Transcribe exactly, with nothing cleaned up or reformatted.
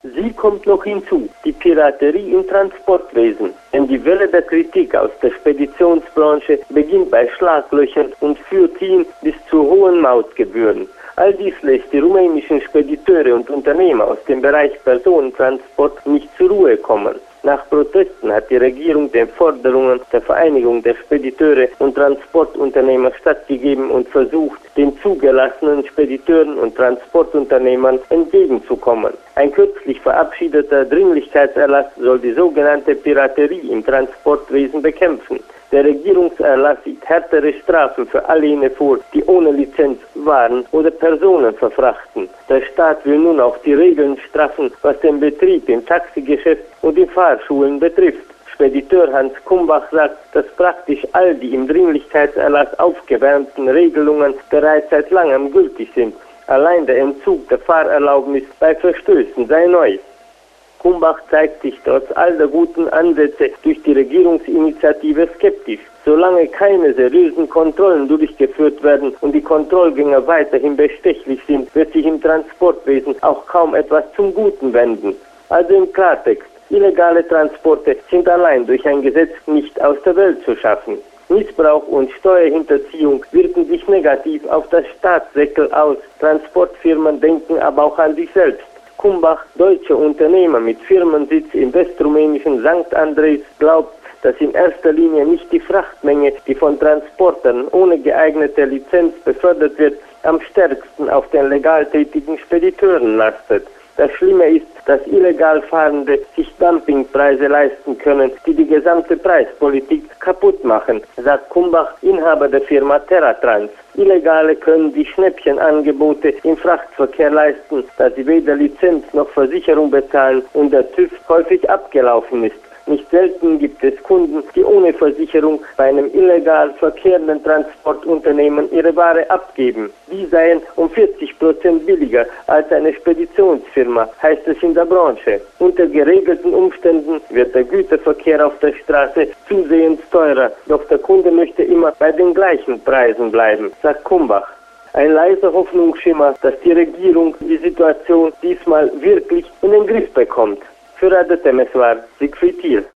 Sie kommt noch hinzu, die Piraterie im Transportwesen. Denn die Welle der Kritik aus der Speditionsbranche beginnt bei Schlaglöchern und führt hin bis zu hohen Mautgebühren. All dies lässt die rumänischen Spediteure und Unternehmer aus dem Bereich Personentransport nicht zur Ruhe kommen. Nach Protesten hat die Regierung den Forderungen der Vereinigung der Spediteure und Transportunternehmer stattgegeben und versucht, den zugelassenen Spediteuren und Transportunternehmern entgegenzukommen. Ein kürzlich verabschiedeter Dringlichkeitserlass soll die sogenannte Piraterie im Transportwesen bekämpfen. Der Regierungserlass sieht härtere Strafen für all jene vor, die ohne Lizenz Waren oder Personen verfrachten. Der Staat will nun auch die Regeln straffen, was den Betrieb im Taxigeschäft und in Fahrschulen betrifft. Spediteur Hans Kumbach sagt, dass praktisch all die im Dringlichkeitserlass aufgewärmten Regelungen bereits seit langem gültig sind. Allein der Entzug der Fahrerlaubnis bei Verstößen sei neu. Kumbach zeigt sich trotz all der guten Ansätze durch die Regierungsinitiative skeptisch. Solange keine seriösen Kontrollen durchgeführt werden und die Kontrollgänger weiterhin bestechlich sind, wird sich im Transportwesen auch kaum etwas zum Guten wenden. Also im Klartext, illegale Transporte sind allein durch ein Gesetz nicht aus der Welt zu schaffen. Missbrauch und Steuerhinterziehung wirken sich negativ auf das Staatssäckel aus. Transportfirmen denken aber auch an sich selbst. Kumbach, deutscher Unternehmer mit Firmensitz im westrumänischen Sankt Andres, glaubt, dass in erster Linie nicht die Frachtmenge, die von Transportern ohne geeignete Lizenz befördert wird, am stärksten auf den legal tätigen Spediteuren lastet. Das Schlimme ist, dass illegal Fahrende sich Dumpingpreise leisten können, die die gesamte Preispolitik kaputt machen, sagt Kumbach, Inhaber der Firma Terratrans. Illegale können die Schnäppchenangebote im Frachtverkehr leisten, da sie weder Lizenz noch Versicherung bezahlen und der TÜV häufig abgelaufen ist. Nicht selten gibt es Kunden, die ohne Versicherung bei einem illegal verkehrenden Transportunternehmen ihre Ware abgeben. Die seien um vierzig Prozent billiger als eine Speditionsfirma, heißt es in der Branche. Unter geregelten Umständen wird der Güterverkehr auf der Straße zusehends teurer, doch der Kunde möchte immer bei den gleichen Preisen bleiben, sagt Kumbach. Ein leiser Hoffnungsschimmer, dass die Regierung die Situation diesmal wirklich in den Griff bekommt. Für Radio Temeswar, Siegfried Thiel.